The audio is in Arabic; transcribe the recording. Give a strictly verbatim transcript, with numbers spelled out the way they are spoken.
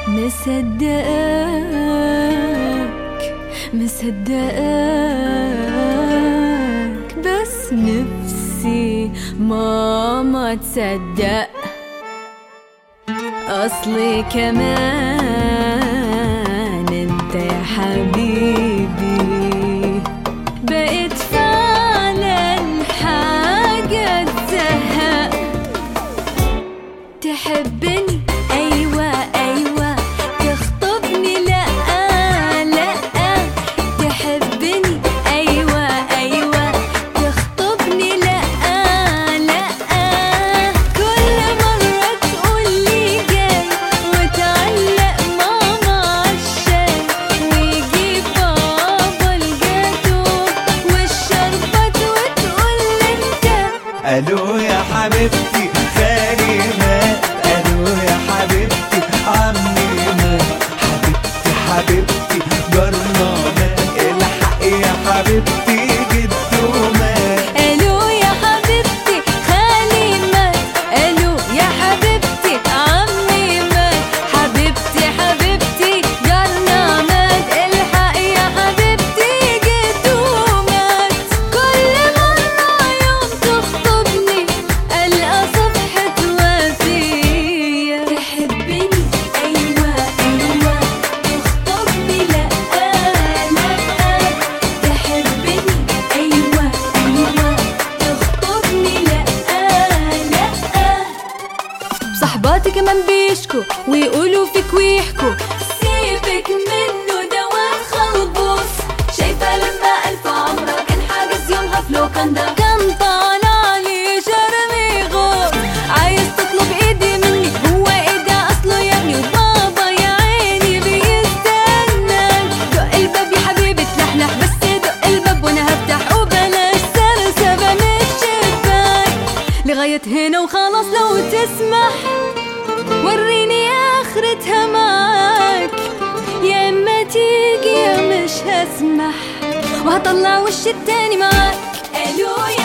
مصدقك مصدقك بس نفسي ماما تصدق. أصلي كمان انت يا حبيبي بقيت فعلا حاجة تزهق. تحبني أيوة أيوة، تخطبني لأ لأ. تحبني أيوة أيوة، تخطبني لأ لأ. كل مرة تقولي جاي وتعلق ماما عالشاي ويجيب بابا الجاتو والشربات وتقول انت الو يا حبيبتي خالي مات، الو يا حبيبتي عمي مات، حبيبتي حبيبتي جارنا مات، الحق يا حبيبتي جدو مات. الو يا حبيبتي خالي مات، الو يا حبيبتي عمي مات، حبيبتي حبيبتي جارنا مات، الحق يا حبيبتي جدو مات. كل مرة يوم تخطبني ألقى صفحة وفية. تحبني أيوة أيوة، تخطبني لأ لأ. تحبني أيوة أيوة، تخطبني لأ لأ. صحباتي كمان بيشكوا ويقولوا فيك ويحكوا سيبك منه ده واد خلبوس. شايفة لما ألف عمرة كان حاجز يومها في لوكاندا، كان طالع لي شرمي غوص. عايز تطلب ايدي مني، هو ايه ده اصله يا ابني؟ وبابا يا عيني بيستناك. دق الباب يا حبيبي تلحلح، بس دق الباب وانا هفتح وبلاش سلسبة من الشباك. لغاية هنا وخلاص لو تسمح، وريني اخرتها معاك. يا اما تيجي يا مش هسمح، وهطلع وش التاني معاك. الو يا